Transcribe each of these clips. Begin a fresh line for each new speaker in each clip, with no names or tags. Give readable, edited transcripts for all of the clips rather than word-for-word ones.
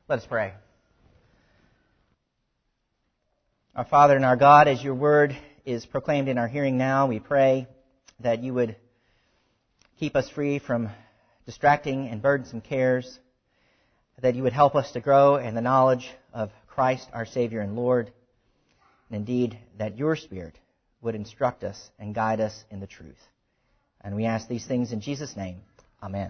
Let us pray. Our Father and our God, as your word is proclaimed in our hearing now, we pray that you would keep us free from distracting and burdensome cares, that you would help us to grow in the knowledge of Christ, our Savior and Lord, and indeed that your Spirit would instruct us and guide us in the truth. And we ask these things in Jesus' name. Amen.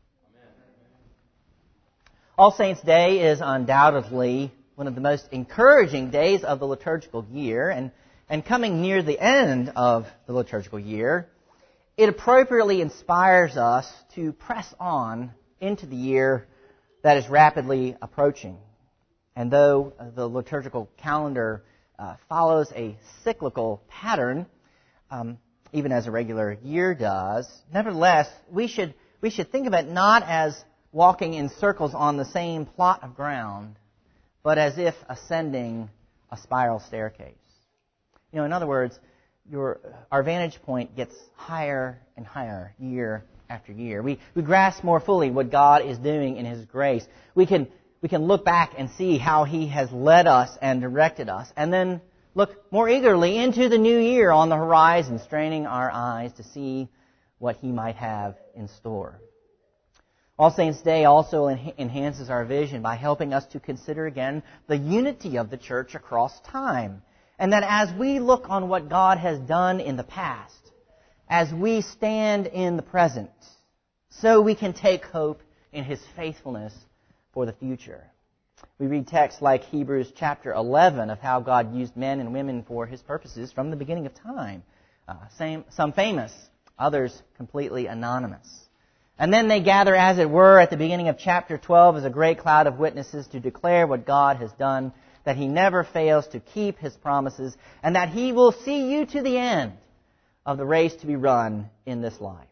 All Saints' Day is undoubtedly one of the most encouraging days of the liturgical year, and coming near the end of the liturgical year, it appropriately inspires us to press on into the year that is rapidly approaching. And though the liturgical calendar follows a cyclical pattern, even as a regular year does, nevertheless, we should think of it not as walking in circles on the same plot of ground, but as if ascending a spiral staircase. In other words, our vantage point gets higher and higher year after year. We grasp more fully what God is doing in His grace. We can look back and see how He has led us and directed us, and then look more eagerly into the new year on the horizon, straining our eyes to see what He might have in store. All Saints' Day also enhances our vision by helping us to consider again the unity of the church across time. And that as we look on what God has done in the past, as we stand in the present, so we can take hope in His faithfulness for the future. We read texts like Hebrews chapter 11 of how God used men and women for His purposes from the beginning of time. Some famous, others completely anonymous. And then they gather, as it were, at the beginning of chapter 12 as a great cloud of witnesses to declare what God has done, that He never fails to keep His promises, and that He will see you to the end of the race to be run in this life.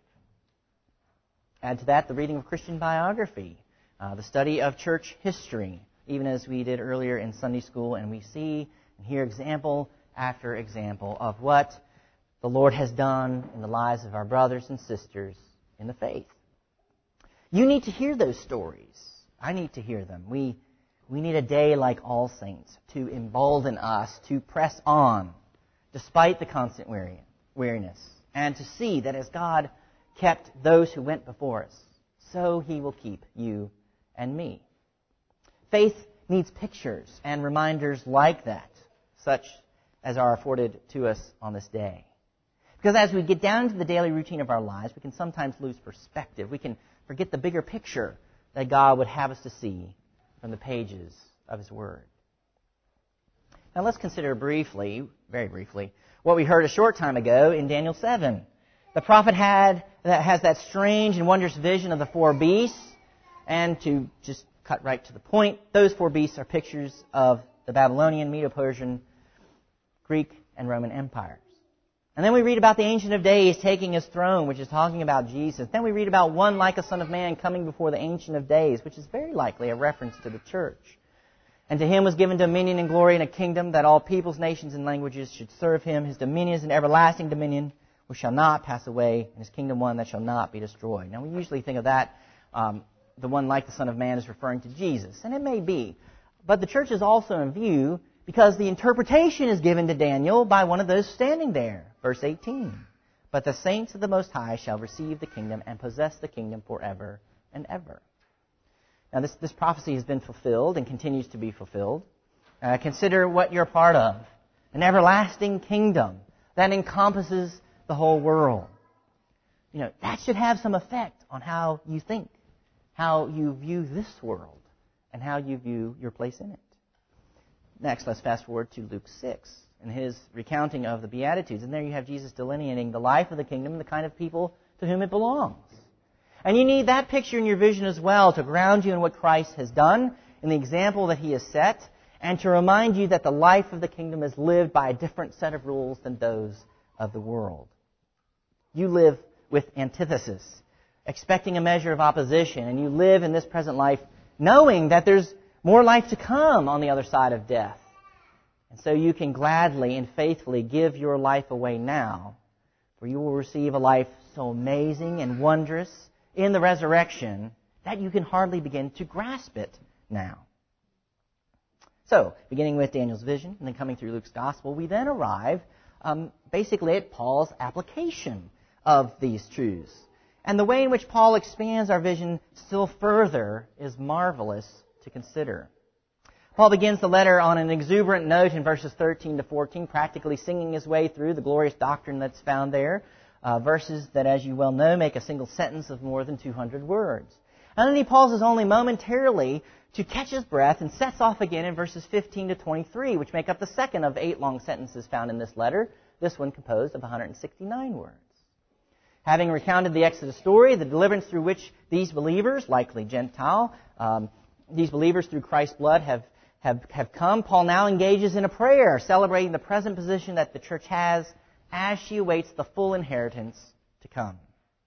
Add to that the reading of Christian biography, the study of church history, even as we did earlier in Sunday school, and we see and hear example after example of what the Lord has done in the lives of our brothers and sisters in the faith. You need to hear those stories. I need to hear them. We need a day like All Saints to embolden us to press on despite the constant weariness, and to see that as God kept those who went before us, so He will keep you and me. Faith needs pictures and reminders like that, such as are afforded to us on this day. Because as we get down to the daily routine of our lives, we can sometimes lose perspective. We can forget the bigger picture that God would have us to see from the pages of His Word. Now let's consider briefly, very briefly, what we heard a short time ago in Daniel 7. The prophet has that strange and wondrous vision of the four beasts, and to just cut right to the point, those four beasts are pictures of the Babylonian, Medo-Persian, Greek, and Roman empires. And then we read about the Ancient of Days taking His throne, which is talking about Jesus. Then we read about one like a Son of Man coming before the Ancient of Days, which is very likely a reference to the church. And to Him was given dominion and glory and a kingdom that all peoples, nations, and languages should serve Him. His dominion is an everlasting dominion which shall not pass away, and His kingdom one that shall not be destroyed. Now we usually think of that, the one like the Son of Man is referring to Jesus, and it may be. But the church is also in view because the interpretation is given to Daniel by one of those standing there. Verse 18. But the saints of the Most High shall receive the kingdom and possess the kingdom forever and ever. Now this prophecy has been fulfilled and continues to be fulfilled. Consider what you're part of. An everlasting kingdom that encompasses the whole world. That should have some effect on how you think, how you view this world, and how you view your place in it. Next, let's fast forward to Luke 6 and his recounting of the Beatitudes. And there you have Jesus delineating the life of the kingdom and the kind of people to whom it belongs. And you need that picture in your vision as well to ground you in what Christ has done, in the example that He has set, and to remind you that the life of the kingdom is lived by a different set of rules than those of the world. You live with antithesis, expecting a measure of opposition, and you live in this present life knowing that there's more life to come on the other side of death. And so you can gladly and faithfully give your life away now, for you will receive a life so amazing and wondrous in the resurrection that you can hardly begin to grasp it now. So, beginning with Daniel's vision and then coming through Luke's gospel, we then arrive basically at Paul's application of these truths. And the way in which Paul expands our vision still further is marvelous to consider. Paul begins the letter on an exuberant note in verses 13 to 14, practically singing his way through the glorious doctrine that's found there. Verses that, as you well know, make a single sentence of more than 200 words. And then he pauses only momentarily to catch his breath and sets off again in verses 15 to 23, which make up the second of 8 long sentences found in this letter, this one composed of 169 words. Having recounted the Exodus story, the deliverance through which these believers, likely Gentile, these believers through Christ's blood have come, Paul now engages in a prayer celebrating the present position that the church has as she awaits the full inheritance to come.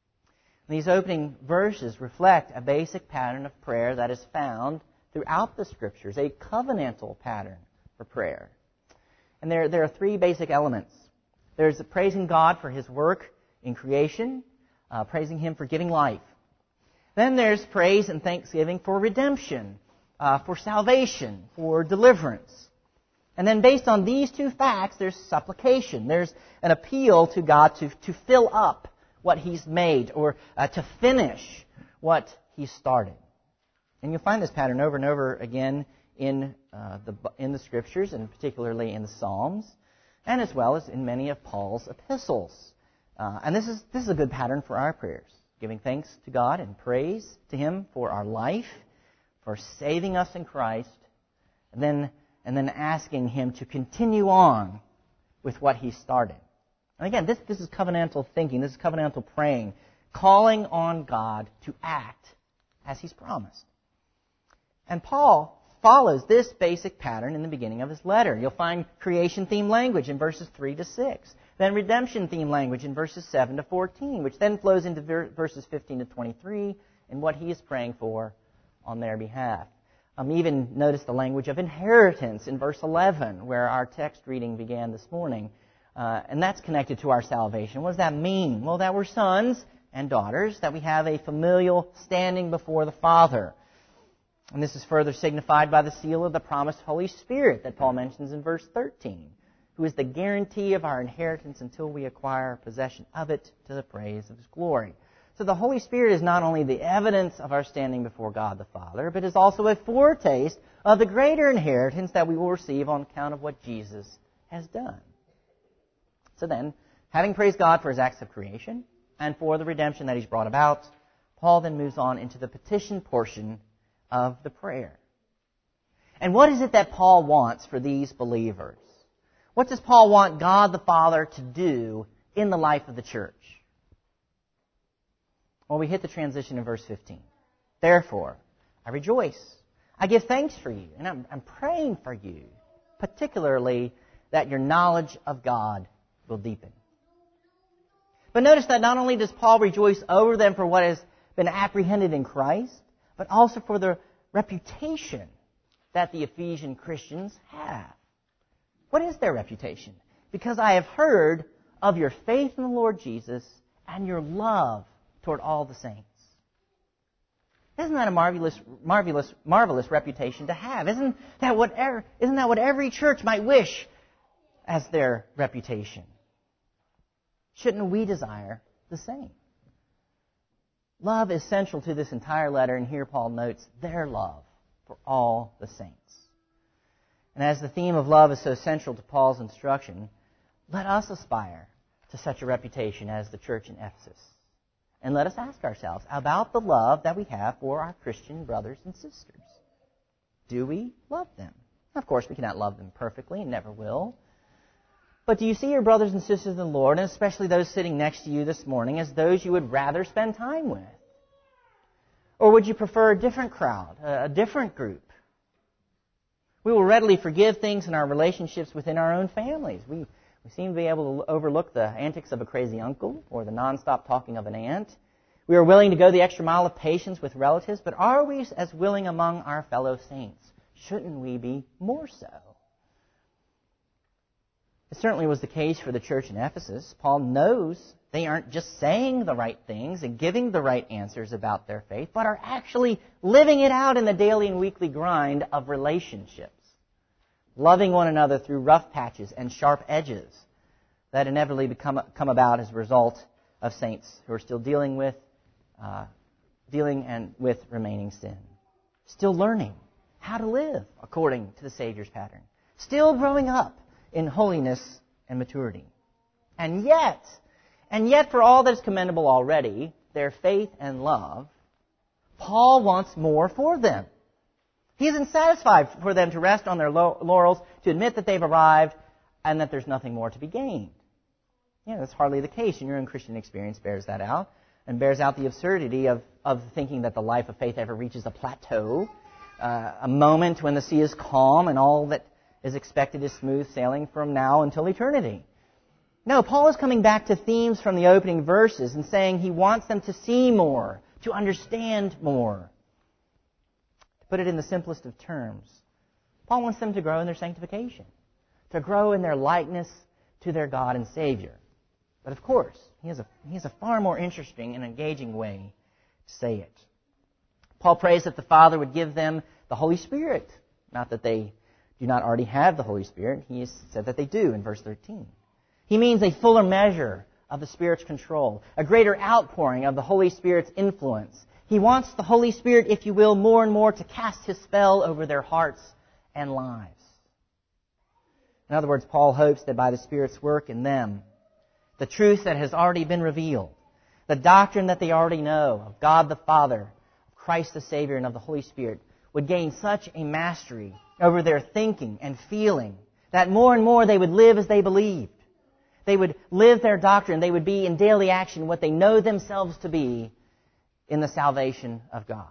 These opening verses reflect a basic pattern of prayer that is found throughout the Scriptures, a covenantal pattern for prayer. And there are 3 basic elements. There's praising God for His work in creation, praising Him for giving life. Then there's praise and thanksgiving for redemption, for salvation, for deliverance. And then based on these 2 facts, there's supplication. There's an appeal to God to fill up what He's made, or to finish what He started. And you'll find this pattern over and over again in the Scriptures, and particularly in the Psalms, and as well as in many of Paul's epistles. And this is a good pattern for our prayers, giving thanks to God and praise to Him for our life, for saving us in Christ, and then asking Him to continue on with what He started. And again, this is covenantal thinking, this is covenantal praying, calling on God to act as He's promised. And Paul follows this basic pattern in the beginning of his letter. You'll find creation-themed language in verses 3 to 6. Then redemption-themed language in verses 7 to 14, which then flows into verses 15 to 23 in what he is praying for on their behalf. Even notice the language of inheritance in verse 11, where our text reading began this morning. And that's connected to our salvation. What does that mean? Well, that we're sons and daughters, that we have a familial standing before the Father. And this is further signified by the seal of the promised Holy Spirit that Paul mentions in verse 13, who is the guarantee of our inheritance until we acquire possession of it to the praise of His glory. So the Holy Spirit is not only the evidence of our standing before God the Father, but is also a foretaste of the greater inheritance that we will receive on account of what Jesus has done. So then, having praised God for His acts of creation and for the redemption that He's brought about, Paul then moves on into the petition portion of the prayer. And what is it that Paul wants for these believers? What does Paul want God the Father to do in the life of the church? Well, we hit the transition in verse 15. Therefore, I rejoice. I give thanks for you, and I'm praying for you, particularly that your knowledge of God will deepen. But notice that not only does Paul rejoice over them for what has been apprehended in Christ, but also for the reputation that the Ephesian Christians have. What is their reputation? Because I have heard of your faith in the Lord Jesus and your love toward all the saints. Isn't that a marvelous reputation to have? Isn't that what every church might wish as their reputation? Shouldn't we desire the same? Love is central to this entire letter, and here Paul notes their love for all the saints. And as the theme of love is so central to Paul's instruction, let us aspire to such a reputation as the church in Ephesus. And let us ask ourselves about the love that we have for our Christian brothers and sisters. Do we love them? Of course, we cannot love them perfectly and never will. But do you see your brothers and sisters in the Lord, and especially those sitting next to you this morning, as those you would rather spend time with? Or would you prefer a different crowd, a different group? We will readily forgive things in our relationships within our own families. We seem to be able to overlook the antics of a crazy uncle or the nonstop talking of an aunt. We are willing to go the extra mile of patience with relatives, but are we as willing among our fellow saints? Shouldn't we be more so? It certainly was the case for the church in Ephesus. Paul knows they aren't just saying the right things and giving the right answers about their faith, but are actually living it out in the daily and weekly grind of relationships. loving one another through rough patches and sharp edges that inevitably come about as a result of saints who are still dealing with remaining sin. Still learning how to live according to the Savior's pattern. Still growing up in holiness and maturity. And yet, for all that is commendable already, their faith and love, Paul wants more for them. He isn't satisfied for them to rest on their laurels, to admit that they've arrived, and that there's nothing more to be gained. That's hardly the case, and your own Christian experience bears that out, and bears out the absurdity of thinking that the life of faith ever reaches a plateau, a moment when the sea is calm and all that is expected is smooth sailing from now until eternity. No, Paul is coming back to themes from the opening verses and saying he wants them to see more, to understand more. To put it in the simplest of terms, Paul wants them to grow in their sanctification, to grow in their likeness to their God and Savior. But of course, he has a far more interesting and engaging way to say it. Paul prays that the Father would give them the Holy Spirit. Not that they do not already have the Holy Spirit. He has said that they do in verse 13. He means a fuller measure of the Spirit's control, a greater outpouring of the Holy Spirit's influence. He wants the Holy Spirit, if you will, more and more to cast His spell over their hearts and lives. In other words, Paul hopes that by the Spirit's work in them, the truth that has already been revealed, the doctrine that they already know of God the Father, of Christ the Savior, and of the Holy Spirit, would gain such a mastery over their thinking and feeling that more and more they would live as they believed. They would live their doctrine. They would be in daily action what they know themselves to be in the salvation of God.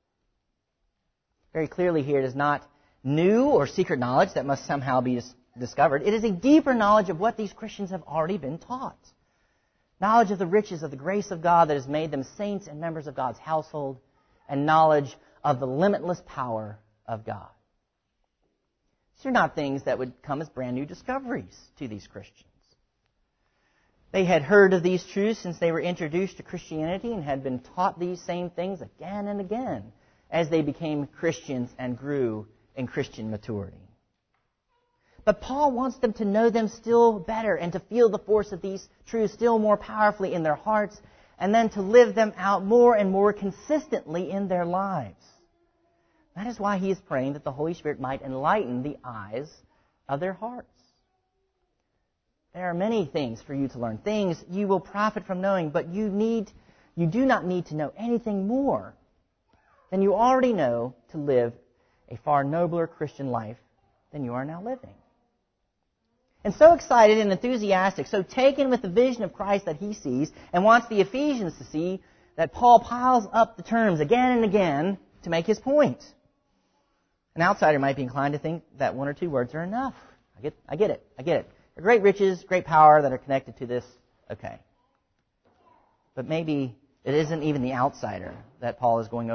Very clearly here, it is not new or secret knowledge that must somehow be discovered. It is a deeper knowledge of what these Christians have already been taught. Knowledge of the riches of the grace of God that has made them saints and members of God's household, and knowledge of the limitless power of God. These are not things that would come as brand new discoveries to these Christians. They had heard of these truths since they were introduced to Christianity and had been taught these same things again and again as they became Christians and grew in Christian maturity. But Paul wants them to know them still better and to feel the force of these truths still more powerfully in their hearts, and then to live them out more and more consistently in their lives. That is why he is praying that the Holy Spirit might enlighten the eyes of their hearts. There are many things for you to learn, things you will profit from knowing, but you do not need to know anything more than you already know to live a far nobler Christian life than you are now living. And so excited and enthusiastic, so taken with the vision of Christ that he sees and wants the Ephesians to see, that Paul piles up the terms again and again to make his point. An outsider might be inclined to think that one or two words are enough. I get it. There are great riches, great power that are connected to this. Okay. But maybe it isn't even the outsider that Paul is going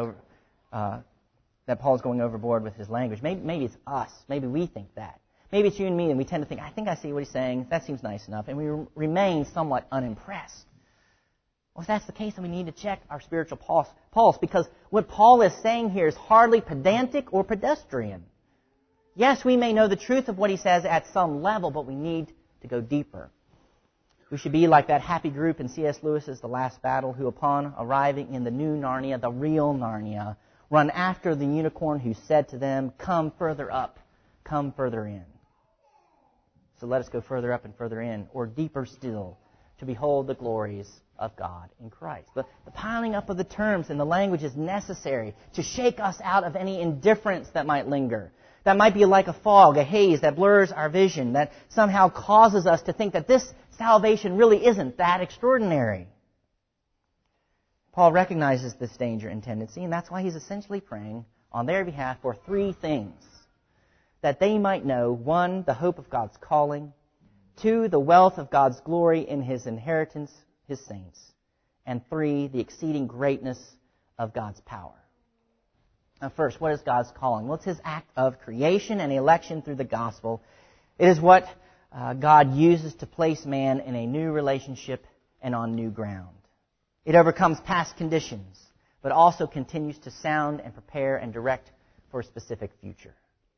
overboard with his language. Maybe it's us. Maybe we think that. Maybe it's you and me, and we tend to think, I think I see what he's saying. That seems nice enough. And we remain somewhat unimpressed. Well, if that's the case, then we need to check our spiritual pulse, because what Paul is saying here is hardly pedantic or pedestrian. Yes, we may know the truth of what he says at some level, but we need to go deeper. We should be like that happy group in C.S. Lewis's The Last Battle, who upon arriving in the new Narnia, the real Narnia, run after the unicorn who said to them, "Come further up, come further in." So let us go further up and further in, or deeper still, to behold the glories of God in Christ. The piling up of the terms and the language is necessary to shake us out of any indifference that might linger. That might be like a fog, a haze that blurs our vision, that somehow causes us to think that this salvation really isn't that extraordinary. Paul recognizes this danger and tendency, and that's why he's essentially praying on their behalf for three things. That they might know, 1, the hope of God's calling, 2, the wealth of God's glory in his inheritance, his saints, and 3, the exceeding greatness of God's power. Now first, what is God's calling? Well, it's his act of creation and election through the gospel. It is what God uses to place man in a new relationship and on new ground. It overcomes past conditions, but also continues to sound and prepare and direct for a specific future.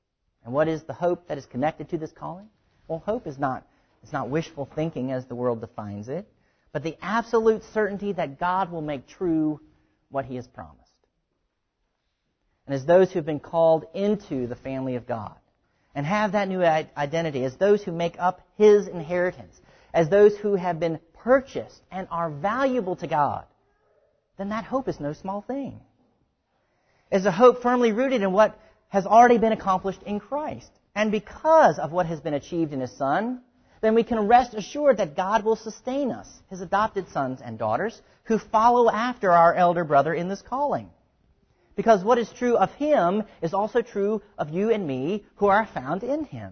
And what is the hope that is connected to this calling? Well, hope is not wishful thinking as the world defines it, but the absolute certainty that God will make true what He has promised. And as those who have been called into the family of God and have that new identity, as those who make up His inheritance, as those who have been purchased and are valuable to God, then that hope is no small thing. It's a hope firmly rooted in what has already been accomplished in Christ. And because of what has been achieved in His Son, then we can rest assured that God will sustain us, His adopted sons and daughters, who follow after our elder brother in this calling. Because what is true of Him is also true of you and me who are found in Him.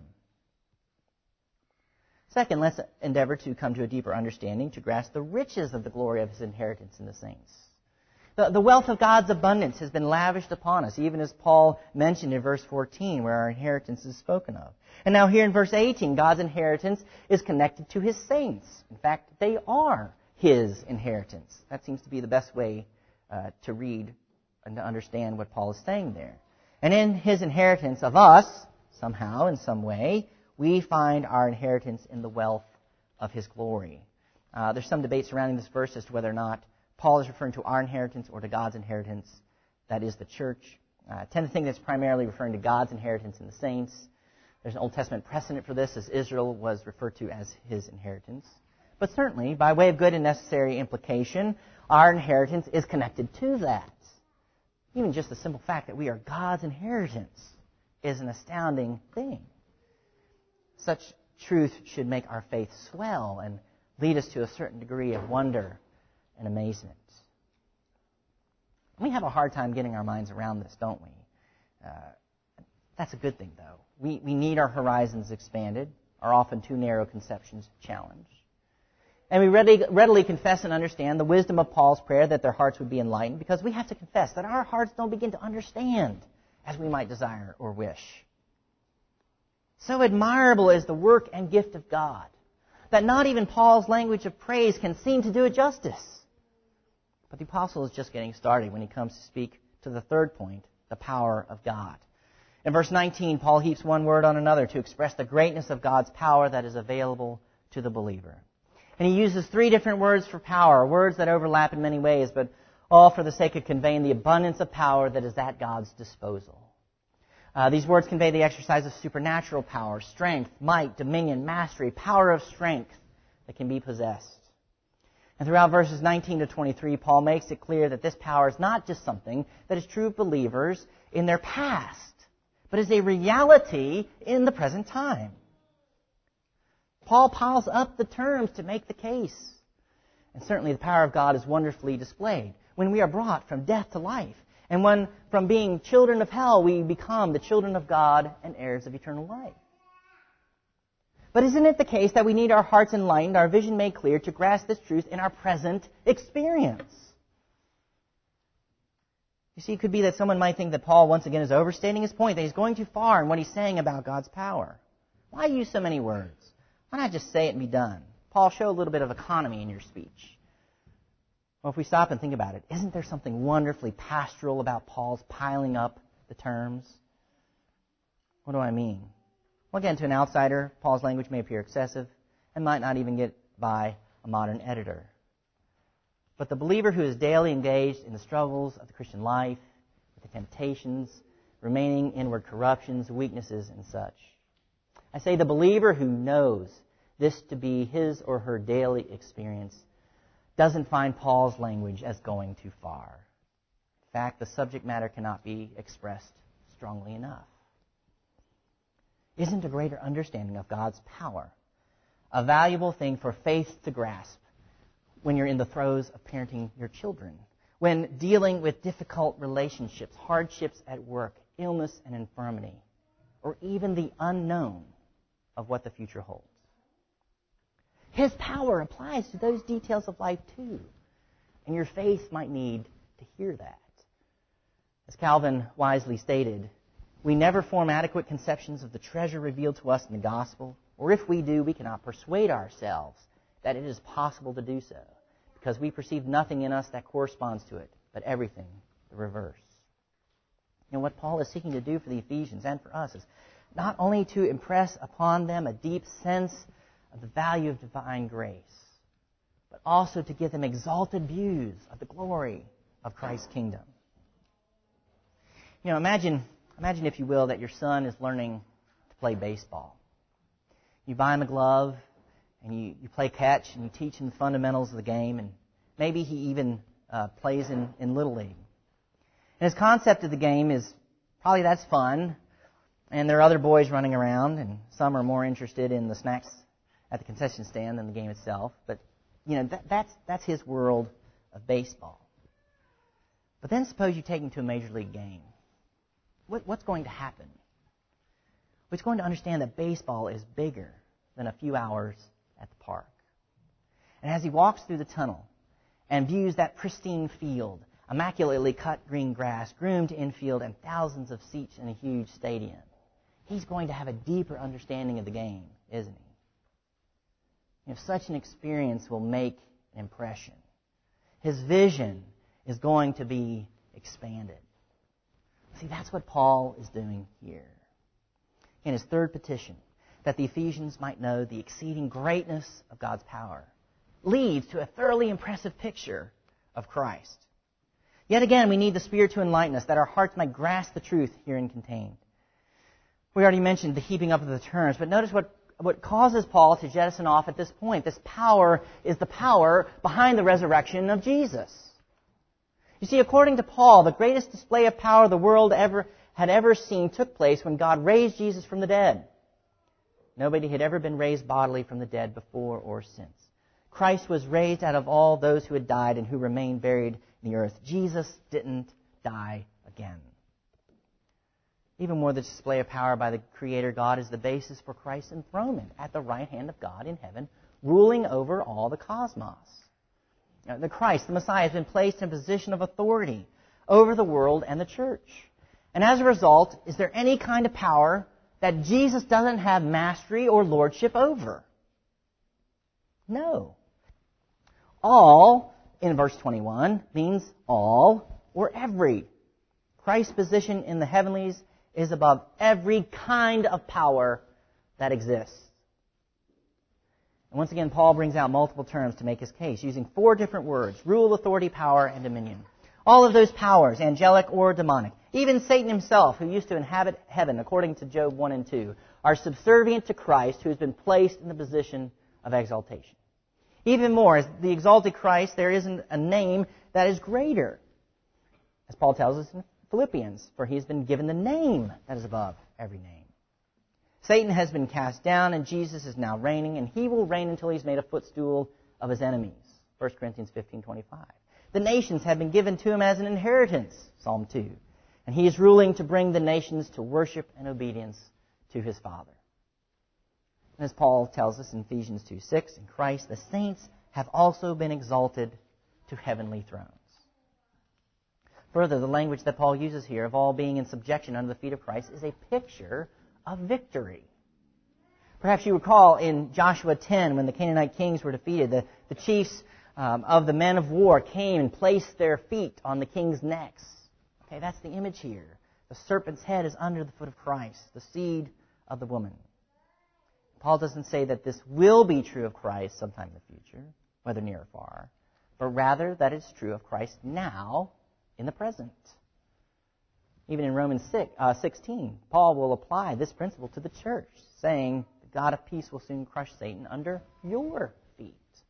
Second, let's endeavor to come to a deeper understanding to grasp the riches of the glory of His inheritance in the saints. The wealth of God's abundance has been lavished upon us, even as Paul mentioned in verse 14, where our inheritance is spoken of. And now here in verse 18, God's inheritance is connected to His saints. In fact, they are His inheritance. That seems to be the best way to read and to understand what Paul is saying there. And in His inheritance of us, somehow, in some way, we find our inheritance in the wealth of His glory. There's some debate surrounding this verse as to whether or not Paul is referring to our inheritance or to God's inheritance, that is the church. I tend to think that's primarily referring to God's inheritance in the saints. There's an Old Testament precedent for this, as Israel was referred to as His inheritance. But certainly, by way of good and necessary implication, our inheritance is connected to that. Even just the simple fact that we are God's inheritance is an astounding thing. Such truth should make our faith swell and lead us to a certain degree of wonder and amazement. We have a hard time getting our minds around this, don't we? That's a good thing, though. We need our horizons expanded, our often too narrow conceptions challenged. And we readily confess and understand the wisdom of Paul's prayer that their hearts would be enlightened, because we have to confess that our hearts don't begin to understand as we might desire or wish. So admirable is the work and gift of God that not even Paul's language of praise can seem to do it justice. But the apostle is just getting started when he comes to speak to the third point, the power of God. In verse 19, Paul heaps one word on another to express the greatness of God's power that is available to the believer. And he uses three different words for power, words that overlap in many ways, but all for the sake of conveying the abundance of power that is at God's disposal. These words convey the exercise of supernatural power, strength, might, dominion, mastery, power of strength that can be possessed. And throughout verses 19 to 23, Paul makes it clear that this power is not just something that is true of believers in their past, but is a reality in the present time. Paul piles up the terms to make the case. And certainly the power of God is wonderfully displayed when we are brought from death to life. And when from being children of hell, we become the children of God and heirs of eternal life. But isn't it the case that we need our hearts enlightened, our vision made clear, to grasp this truth in our present experience? You see, it could be that someone might think that Paul, once again, is overstating his point, that he's going too far in what he's saying about God's power. Why use so many words? Why not just say it and be done? Paul, show a little bit of economy in your speech. Well, if we stop and think about it, isn't there something wonderfully pastoral about Paul's piling up the terms? What do I mean? Well, again, to an outsider, Paul's language may appear excessive and might not even get by a modern editor. But the believer who is daily engaged in the struggles of the Christian life, with the temptations, remaining inward corruptions, weaknesses, and such. I say the believer who knows this to be his or her daily experience doesn't find Paul's language as going too far. In fact, the subject matter cannot be expressed strongly enough. Isn't a greater understanding of God's power a valuable thing for faith to grasp when you're in the throes of parenting your children, when dealing with difficult relationships, hardships at work, illness and infirmity, or even the unknown of what the future holds? His power applies to those details of life too, and your faith might need to hear that. As Calvin wisely stated, we never form adequate conceptions of the treasure revealed to us in the gospel, or if we do, we cannot persuade ourselves that it is possible to do so, because we perceive nothing in us that corresponds to it, but everything the reverse. And what Paul is seeking to do for the Ephesians and for us is not only to impress upon them a deep sense of the value of divine grace, but also to give them exalted views of the glory of Christ's kingdom. Imagine, if you will, that your son is learning to play baseball. You buy him a glove, and you play catch, and you teach him the fundamentals of the game, and maybe he even plays in Little League. And his concept of the game is probably that's fun, and there are other boys running around, and some are more interested in the snacks at the concession stand than the game itself. But, that's his world of baseball. But then suppose you take him to a major league game. What's going to happen? He's going to understand that baseball is bigger than a few hours at the park. And as he walks through the tunnel and views that pristine field, immaculately cut green grass, groomed infield, and thousands of seats in a huge stadium, he's going to have a deeper understanding of the game, isn't he? Such an experience will make an impression. His vision is going to be expanded. See, that's what Paul is doing here. In his third petition, that the Ephesians might know the exceeding greatness of God's power, leads to a thoroughly impressive picture of Christ. Yet again, we need the Spirit to enlighten us, that our hearts might grasp the truth herein contained. We already mentioned the heaping up of the terms, but notice what causes Paul to jettison off at this point. This power is the power behind the resurrection of Jesus. You see, according to Paul, the greatest display of power the world had ever seen took place when God raised Jesus from the dead. Nobody had ever been raised bodily from the dead before or since. Christ was raised out of all those who had died and who remained buried in the earth. Jesus didn't die again. Even more, the display of power by the Creator God is the basis for Christ's enthronement at the right hand of God in heaven, ruling over all the cosmos. The Christ, the Messiah, has been placed in a position of authority over the world and the church. And as a result, is there any kind of power that Jesus doesn't have mastery or lordship over? No. All, in verse 21, means all or every. Christ's position in the heavenlies is above every kind of power that exists. And once again, Paul brings out multiple terms to make his case, using 4 different words: rule, authority, power, and dominion. All of those powers, angelic or demonic, even Satan himself, who used to inhabit heaven, according to Job 1 and 2, are subservient to Christ, who has been placed in the position of exaltation. Even more, as the exalted Christ, there isn't a name that is greater, as Paul tells us in Philippians, for he has been given the name that is above every name. Satan has been cast down, and Jesus is now reigning, and he will reign until he's made a footstool of his enemies. 1 Corinthians 15:25. The nations have been given to him as an inheritance. Psalm 2. And he is ruling to bring the nations to worship and obedience to his Father. And as Paul tells us in Ephesians 2:6, in Christ the saints have also been exalted to heavenly thrones. Further, the language that Paul uses here of all being in subjection under the feet of Christ is a picture of victory. Perhaps you recall in Joshua 10, when the Canaanite kings were defeated, the chiefs of the men of war came and placed their feet on the king's necks. Okay, that's the image here. The serpent's head is under the foot of Christ, the seed of the woman. Paul doesn't say that this will be true of Christ sometime in the future, whether near or far, but rather that it's true of Christ now in the present. Even in Romans 16, Paul will apply this principle to the church, saying, the God of peace will soon crush Satan under your feet.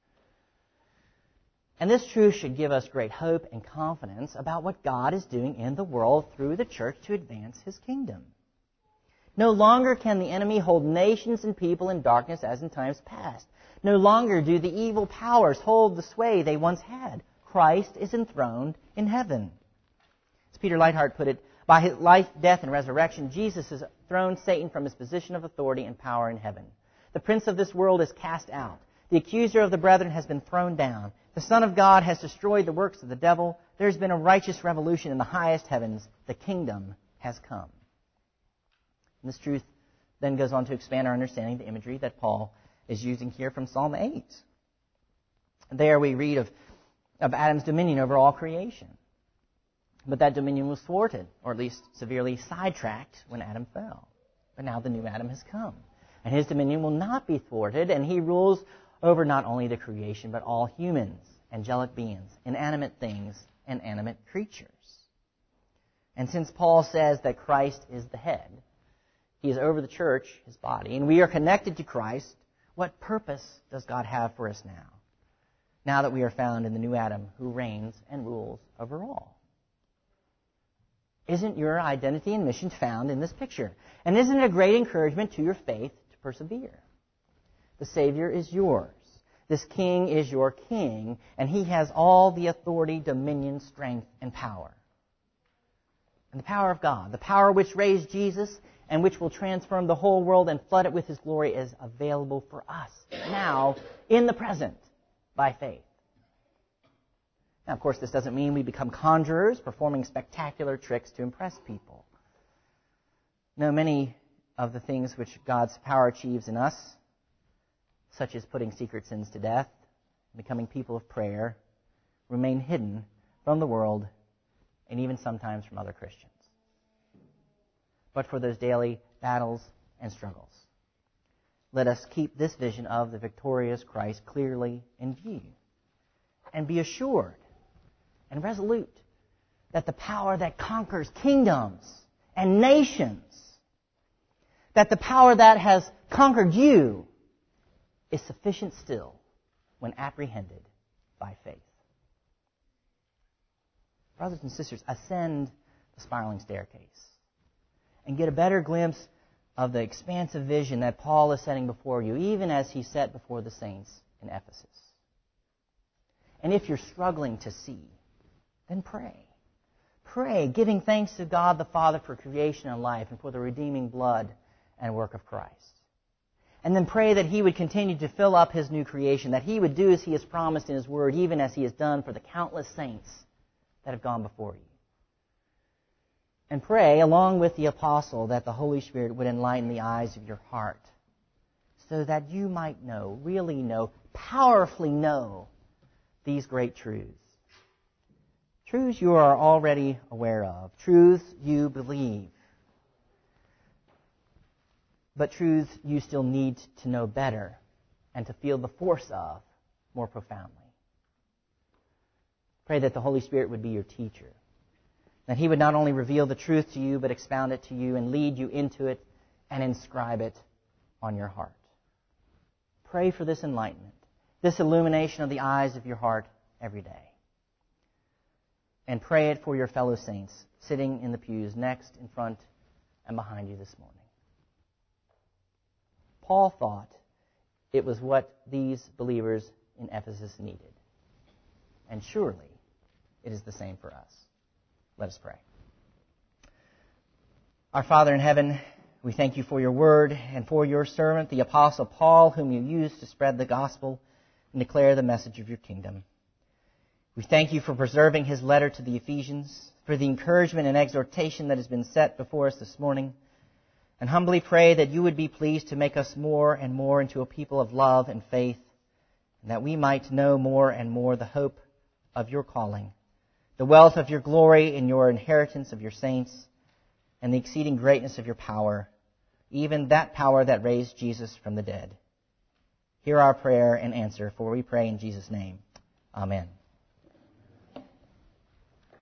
And this truth should give us great hope and confidence about what God is doing in the world through the church to advance his kingdom. No longer can the enemy hold nations and people in darkness as in times past. No longer do the evil powers hold the sway they once had. Christ is enthroned in heaven. As Peter Leithart put it, by his life, death, and resurrection, Jesus has thrown Satan from his position of authority and power in heaven. The prince of this world is cast out. The accuser of the brethren has been thrown down. The Son of God has destroyed the works of the devil. There has been a righteous revolution in the highest heavens. The kingdom has come. And this truth then goes on to expand our understanding of the imagery that Paul is using here from Psalm 8. There we read of Adam's dominion over all creation. But that dominion was thwarted, or at least severely sidetracked, when Adam fell. But now the new Adam has come. And his dominion will not be thwarted, and he rules over not only the creation, but all humans, angelic beings, inanimate things, and animate creatures. And since Paul says that Christ is the head, he is over the church, his body, and we are connected to Christ, what purpose does God have for us now? Now that we are found in the new Adam who reigns and rules over all. Isn't your identity and mission found in this picture? And isn't it a great encouragement to your faith to persevere? The Savior is yours. This King is your King, and He has all the authority, dominion, strength, and power. And the power of God, the power which raised Jesus and which will transform the whole world and flood it with His glory, is available for us now, in the present, by faith. Now, of course, this doesn't mean we become conjurers performing spectacular tricks to impress people. No, many of the things which God's power achieves in us, such as putting secret sins to death, becoming people of prayer, remain hidden from the world and even sometimes from other Christians. But for those daily battles and struggles, let us keep this vision of the victorious Christ clearly in view and be assured and resolute that the power that conquers kingdoms and nations, that the power that has conquered you, is sufficient still when apprehended by faith. Brothers and sisters, ascend the spiraling staircase and get a better glimpse of the expansive vision that Paul is setting before you, even as he set before the saints in Ephesus. And if you're struggling to see, then pray. Pray, giving thanks to God the Father for creation and life and for the redeeming blood and work of Christ. And then pray that He would continue to fill up His new creation, that He would do as He has promised in His Word, even as He has done for the countless saints that have gone before you. And pray, along with the apostle, that the Holy Spirit would enlighten the eyes of your heart so that you might know, really know, powerfully know these great truths. Truths you are already aware of. Truths you believe. But truths you still need to know better and to feel the force of more profoundly. Pray that the Holy Spirit would be your teacher. That He would not only reveal the truth to you, but expound it to you and lead you into it and inscribe it on your heart. Pray for this enlightenment, this illumination of the eyes of your heart every day. And pray it for your fellow saints sitting in the pews next, in front, and behind you this morning. Paul thought it was what these believers in Ephesus needed. And surely it is the same for us. Let us pray. Our Father in heaven, we thank You for Your word and for Your servant, the Apostle Paul, whom You used to spread the gospel and declare the message of Your kingdom. We thank You for preserving his letter to the Ephesians, for the encouragement and exhortation that has been set before us this morning, and humbly pray that You would be pleased to make us more and more into a people of love and faith, and that we might know more and more the hope of Your calling, the wealth of Your glory in Your inheritance of Your saints, and the exceeding greatness of Your power, even that power that raised Jesus from the dead. Hear our prayer and answer, for we pray in Jesus' name. Amen.